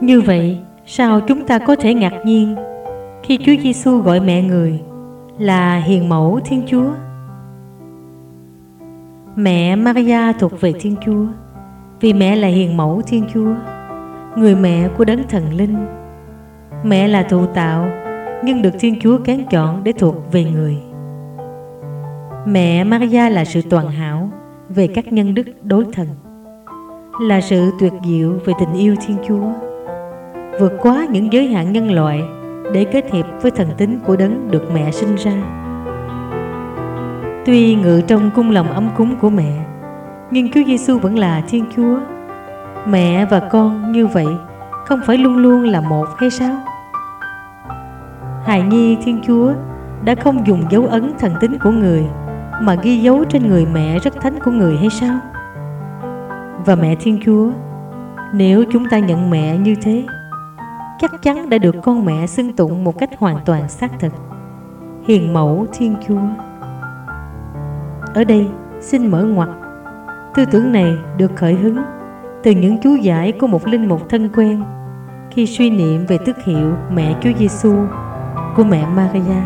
Như vậy, sao chúng ta có thể ngạc nhiên khi Chúa Giêsu gọi mẹ người là Hiền Mẫu Thiên Chúa? Mẹ Maria thuộc về Thiên Chúa, vì mẹ là Hiền Mẫu Thiên Chúa, người mẹ của Đấng Thần Linh. Mẹ là thụ tạo, nhưng được Thiên Chúa kén chọn để thuộc về người. Mẹ Maria là sự toàn hảo về các nhân đức đối thần, là sự tuyệt diệu về tình yêu Thiên Chúa, vượt quá những giới hạn nhân loại để kết hiệp với thần tính của Đấng được mẹ sinh ra. Tuy ngự trong cung lòng ấm cúng của mẹ, nhưng Chúa Giêsu vẫn là Thiên Chúa. Mẹ và con như vậy không phải luôn luôn là một hay sao? Hài nhi Thiên Chúa đã không dùng dấu ấn thần tính của người mà ghi dấu trên người mẹ rất thánh của người hay sao? Và mẹ Thiên Chúa, nếu chúng ta nhận mẹ như thế, chắc chắn đã được con mẹ xưng tụng một cách hoàn toàn xác thực: Hiền Mẫu Thiên Chúa. Ở đây xin mở ngoặt. Tư tưởng này được khởi hứng từ những chú giải của một linh mục thân quen khi suy niệm về tước hiệu mẹ Chúa Giêsu của mẹ Maria.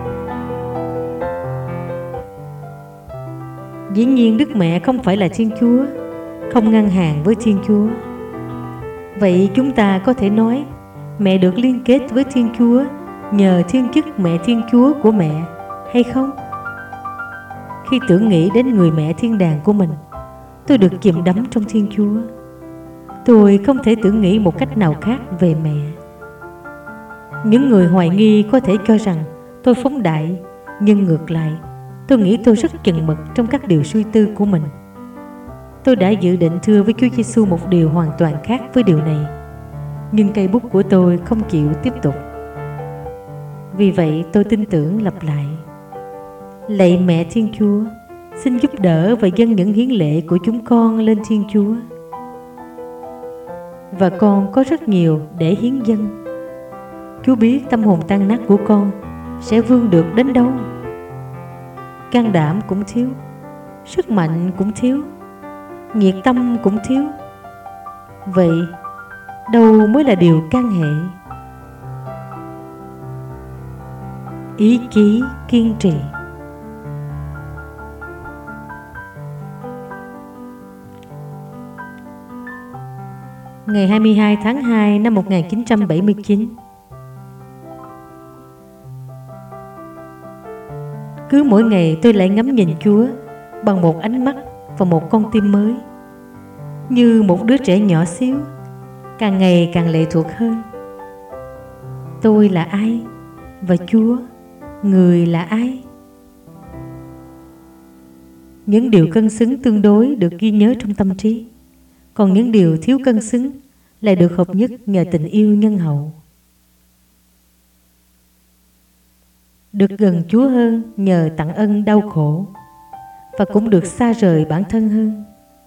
Dĩ nhiên Đức Mẹ không phải là Thiên Chúa, không ngang hàng với Thiên Chúa. Vậy chúng ta có thể nói mẹ được liên kết với Thiên Chúa nhờ thiên chức mẹ Thiên Chúa của mẹ hay không? Khi tưởng nghĩ đến người mẹ thiên đàng của mình, tôi được chìm đắm trong Thiên Chúa. Tôi không thể tưởng nghĩ một cách nào khác về mẹ. Những người hoài nghi có thể cho rằng tôi phóng đại, nhưng ngược lại, tôi nghĩ tôi rất chừng mực trong các điều suy tư của mình. Tôi đã dự định thưa với Chúa Giêsu một điều hoàn toàn khác với điều này, nhưng cây bút của tôi không chịu tiếp tục. Vì vậy tôi tin tưởng lặp lại: Lạy mẹ Thiên Chúa, xin giúp đỡ và dâng những hiến lệ của chúng con lên Thiên Chúa. Và con có rất nhiều để hiến dâng. Chúa biết tâm hồn tan nát của con sẽ vươn được đến đâu. Can đảm cũng thiếu, sức mạnh cũng thiếu, nhiệt tâm cũng thiếu. Vậy đâu mới là điều can hệ? Ý chí kiên trì. Ngày 22 tháng 2 năm 1979. Cứ mỗi ngày tôi lại ngắm nhìn Chúa bằng một ánh mắt và một con tim mới, như một đứa trẻ nhỏ xíu, càng ngày càng lệ thuộc hơn. Tôi là ai? Và Chúa, người là ai? Những điều cân xứng tương đối được ghi nhớ trong tâm trí, còn những điều thiếu cân xứng lại được hợp nhất nhờ tình yêu nhân hậu. Được gần Chúa hơn nhờ tặng ân đau khổ, và cũng được xa rời bản thân hơn.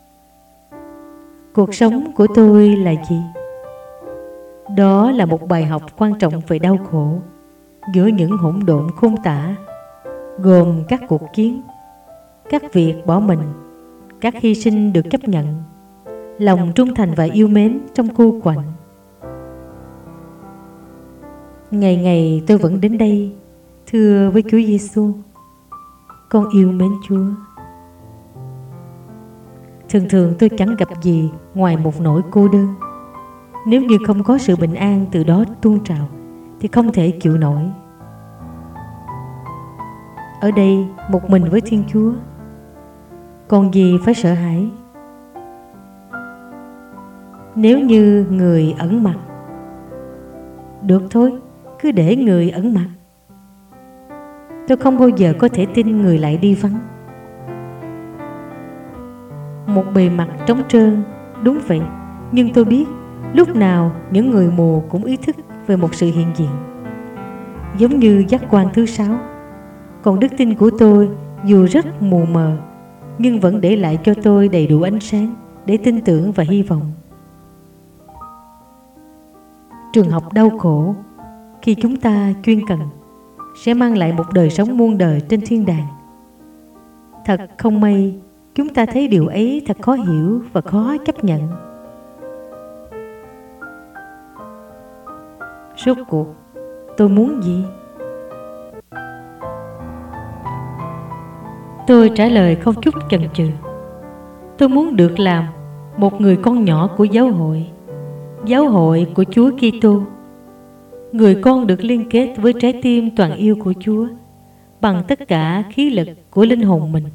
Cuộc sống của tôi là gì? Đó là một bài học quan trọng về đau khổ giữa những hỗn độn khôn tả, gồm các cuộc chiến, các việc bỏ mình, các hy sinh được chấp nhận, lòng trung thành và yêu mến trong cô quạnh. Ngày ngày tôi vẫn đến đây thưa với Chúa Giêsu: Con yêu mến Chúa. Thường thường tôi chẳng gặp gì ngoài một nỗi cô đơn. Nếu như không có sự bình an từ đó tuôn trào thì không thể chịu nổi. Ở đây một mình với Thiên Chúa, còn gì phải sợ hãi? Nếu như người ẩn mặt, được thôi, cứ để người ẩn mặt. Tôi không bao giờ có thể tin người lại đi vắng. Một bề mặt trống trơn, đúng vậy, nhưng tôi biết lúc nào những người mù cũng ý thức về một sự hiện diện, giống như giác quan thứ 6. Còn đức tin của tôi dù rất mù mờ, nhưng vẫn để lại cho tôi đầy đủ ánh sáng để tin tưởng và hy vọng. Trường học đau khổ, khi chúng ta chuyên cần, sẽ mang lại một đời sống muôn đời trên thiên đàng. Thật không may, chúng ta thấy điều ấy thật khó hiểu và khó chấp nhận. Rốt cuộc tôi muốn gì? Tôi trả lời không chút chần chừ. Tôi muốn được làm một người con nhỏ của giáo hội của Chúa Kitô. Người con được liên kết với trái tim toàn yêu của Chúa bằng tất cả khí lực của linh hồn mình.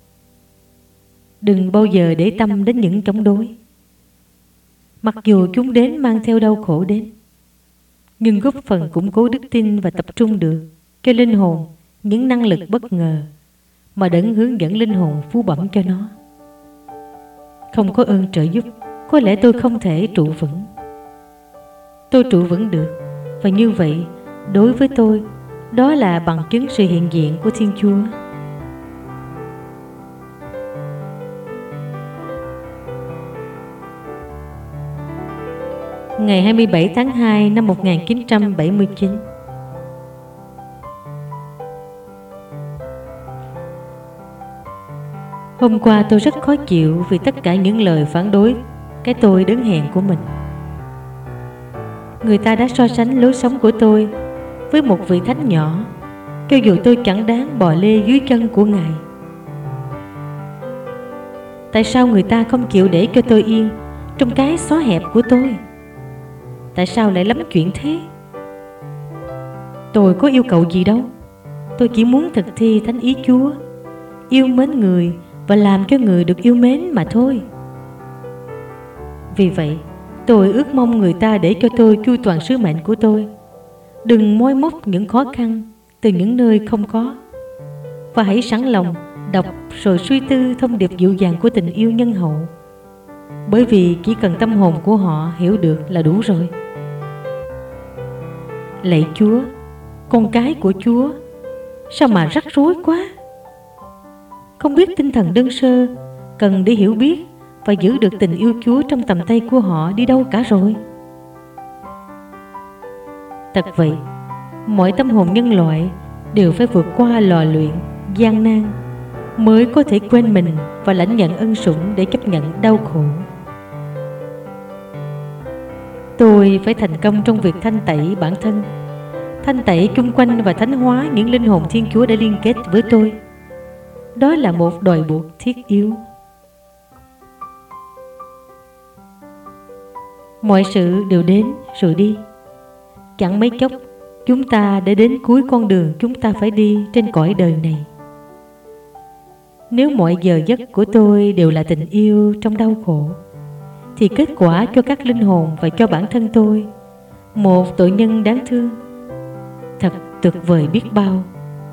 Đừng bao giờ để tâm đến những chống đối, mặc dù chúng đến mang theo đau khổ đến, nhưng góp phần củng cố đức tin và tập trung được cho linh hồn những năng lực bất ngờ mà Đấng hướng dẫn linh hồn phú bẩm cho nó. Không có ơn trợ giúp, có lẽ tôi không thể trụ vững. Tôi trụ vững được, và như vậy đối với tôi, đó là bằng chứng sự hiện diện của Thiên Chúa. Ngày 27 tháng 2 năm 1979. Hôm qua tôi rất khó chịu vì tất cả những lời phản đối cái tôi đớn hèn của mình. Người ta đã so sánh lối sống của tôi với một vị thánh nhỏ, cho dù tôi chẳng đáng bò lê dưới chân của Ngài. Tại sao người ta không chịu để cho tôi yên trong cái xó hẹp của tôi? Tại sao lại lắm chuyện thế? Tôi có yêu cầu gì đâu. Tôi chỉ muốn thực thi thánh ý Chúa, yêu mến người và làm cho người được yêu mến mà thôi. Vì vậy, tôi ước mong người ta để cho tôi chu toàn sứ mệnh của tôi. Đừng moi móc những khó khăn từ những nơi không có, và hãy sẵn lòng đọc rồi suy tư thông điệp dịu dàng của tình yêu nhân hậu, bởi vì chỉ cần tâm hồn của họ hiểu được là đủ rồi. Lạy Chúa, con cái của Chúa, sao mà rắc rối quá. Không biết tinh thần đơn sơ cần để hiểu biết và giữ được tình yêu Chúa trong tầm tay của họ đi đâu cả rồi. Thật vậy, mọi tâm hồn nhân loại đều phải vượt qua lò luyện, gian nan mới có thể quên mình và lãnh nhận ân sủng để chấp nhận đau khổ. Tôi phải thành công trong việc thanh tẩy bản thân, thanh tẩy chung quanh và thánh hóa những linh hồn Thiên Chúa đã liên kết với tôi. Đó là một đòi buộc thiết yếu. Mọi sự đều đến rồi đi. Chẳng mấy chốc, chúng ta đã đến cuối con đường chúng ta phải đi trên cõi đời này. Nếu mọi giờ giấc của tôi đều là tình yêu trong đau khổ, thì kết quả cho các linh hồn và cho bản thân tôi, một tội nhân đáng thương, thật tuyệt vời biết bao.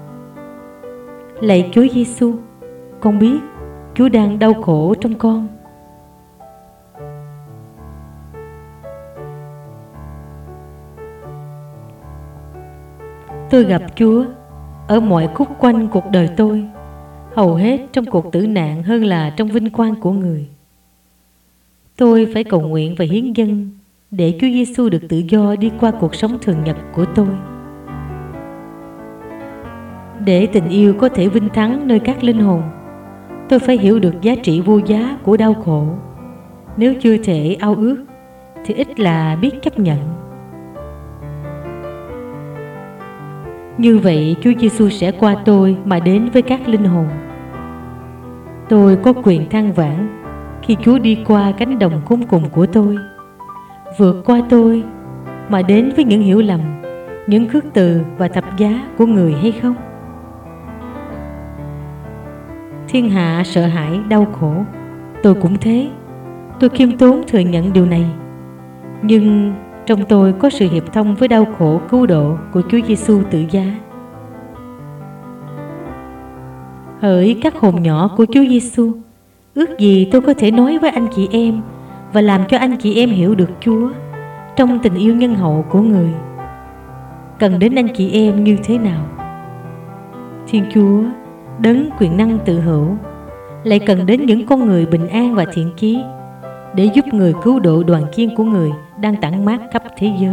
Lạy Chúa Giêsu, con biết Chúa đang đau khổ trong con. Tôi gặp Chúa ở mọi khúc quanh cuộc đời tôi, hầu hết trong cuộc tử nạn hơn là trong vinh quang của người. Tôi phải cầu nguyện và hiến dâng để Chúa Giêsu được tự do đi qua cuộc sống thường nhật của tôi. Để tình yêu có thể vinh thắng nơi các linh hồn, tôi phải hiểu được giá trị vô giá của đau khổ. Nếu chưa thể ao ước thì ít là biết chấp nhận. Như vậy Chúa Giêsu sẽ qua tôi mà đến với các linh hồn. Tôi có quyền than vãn khi Chúa đi qua cánh đồng khốn cùng của tôi, vượt qua tôi mà đến với những hiểu lầm, những khước từ và thập giá của người hay không? Thiên hạ sợ hãi đau khổ, tôi cũng thế. Tôi khiêm tốn thừa nhận điều này. Nhưng trong tôi có sự hiệp thông với đau khổ cứu độ của Chúa Giêsu tự giá. Hỡi các hồn nhỏ của Chúa Giêsu, ước gì tôi có thể nói với anh chị em và làm cho anh chị em hiểu được Chúa trong tình yêu nhân hậu của người. Cần đến anh chị em như thế nào? Thiên Chúa, đấng quyền năng tự hữu, lại cần đến những con người bình an và thiện chí để giúp người cứu độ đoàn chiên của người đang tản mát khắp thế giới.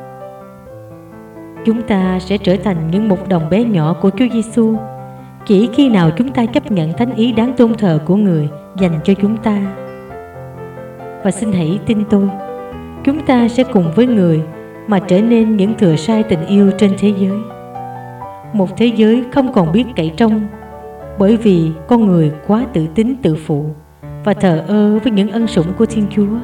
Chúng ta sẽ trở thành những mục đồng bé nhỏ của Chúa Giêsu chỉ khi nào chúng ta chấp nhận thánh ý đáng tôn thờ của người dành cho chúng ta. Và xin hãy tin tôi, chúng ta sẽ cùng với người mà trở nên những thừa sai tình yêu trên thế giới. Một thế giới không còn biết cậy trông, bởi vì con người quá tự tín tự phụ và thờ ơ với những ân sủng của Thiên Chúa.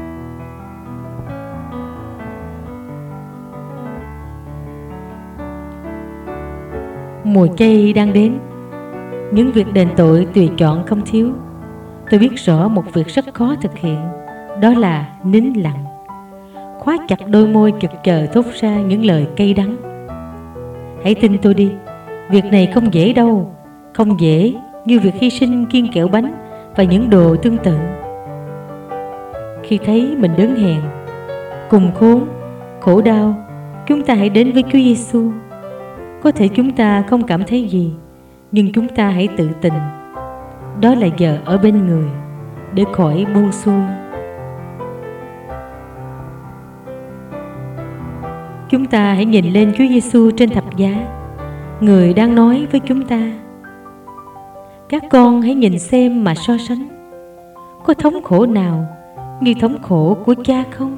Mùa chay đang đến, những việc đền tội tùy chọn không thiếu. Tôi biết rõ một việc rất khó thực hiện, đó là nín lặng, khóa chặt đôi môi chực chờ thốt ra những lời cay đắng. Hãy tin tôi đi, việc này không dễ đâu, không dễ như việc hy sinh kiêng kẹo bánh và những đồ tương tự. Khi thấy mình đớn hèn, cùng khốn, khổ đau, chúng ta hãy đến với Chúa Giêsu. Có thể chúng ta không cảm thấy gì, nhưng chúng ta hãy tự tình. Đó là giờ ở bên người, để khỏi buông xuôi. Chúng ta hãy nhìn lên Chúa Giêsu trên thập giá, người đang nói với chúng ta: các con hãy nhìn xem mà so sánh. Có thống khổ nào như thống khổ của Cha không?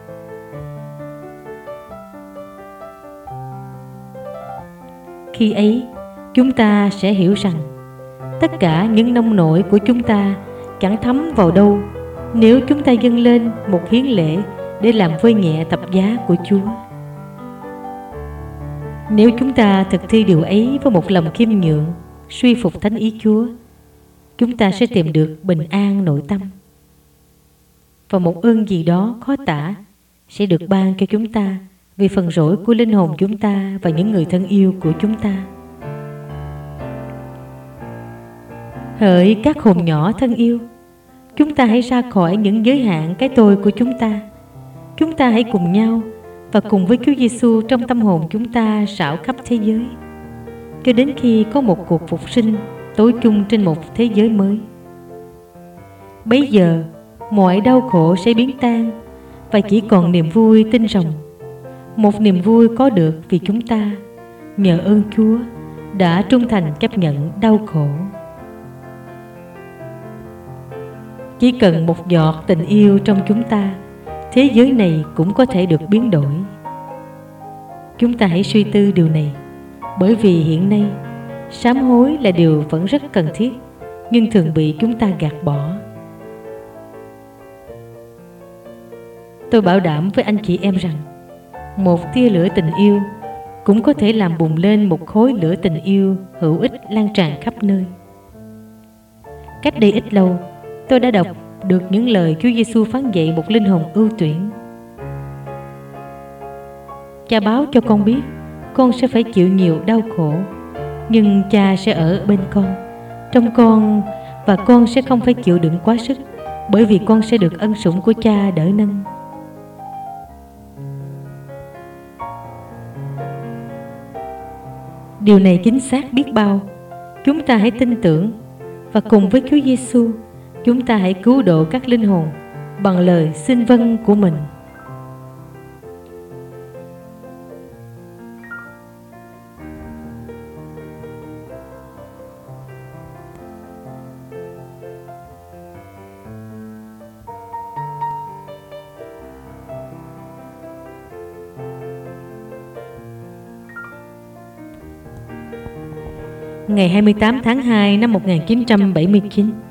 Khi ấy, chúng ta sẽ hiểu rằng tất cả những nông nổi của chúng ta chẳng thấm vào đâu nếu chúng ta dâng lên một hiến lễ để làm vơi nhẹ thập giá của Chúa. Nếu chúng ta thực thi điều ấy với một lòng khiêm nhượng, suy phục thánh ý Chúa, chúng ta sẽ tìm được bình an nội tâm. Và một ơn gì đó khó tả sẽ được ban cho chúng ta vì phần rỗi của linh hồn chúng ta và những người thân yêu của chúng ta. Hỡi các hồn nhỏ thân yêu, chúng ta hãy ra khỏi những giới hạn cái tôi của chúng ta. Chúng ta hãy cùng nhau và cùng với Chúa Giêsu trong tâm hồn chúng ta rảo khắp thế giới, cho đến khi có một cuộc phục sinh tối chung trên một thế giới mới. Bấy giờ, mọi đau khổ sẽ biến tan và chỉ còn niềm vui tinh rồng. Một niềm vui có được vì chúng ta, nhờ ơn Chúa, đã trung thành chấp nhận đau khổ. Chỉ cần một giọt tình yêu trong chúng ta, thế giới này cũng có thể được biến đổi. Chúng ta hãy suy tư điều này, bởi vì hiện nay, sám hối là điều vẫn rất cần thiết, nhưng thường bị chúng ta gạt bỏ. Tôi bảo đảm với anh chị em rằng, một tia lửa tình yêu cũng có thể làm bùng lên một khối lửa tình yêu hữu ích lan tràn khắp nơi. Cách đây ít lâu, tôi đã đọc được những lời Chúa Giêsu phán dạy một linh hồn ưu tuyển. Cha báo cho con biết con sẽ phải chịu nhiều đau khổ, nhưng Cha sẽ ở bên con, trong con, và con sẽ không phải chịu đựng quá sức, bởi vì con sẽ được ân sủng của Cha đỡ nâng. Điều này chính xác biết bao. Chúng ta hãy tin tưởng và cùng với Chúa Giêsu, chúng ta hãy cứu độ các linh hồn bằng lời xin vâng của mình. Ngày 28 tháng 2 năm 1979,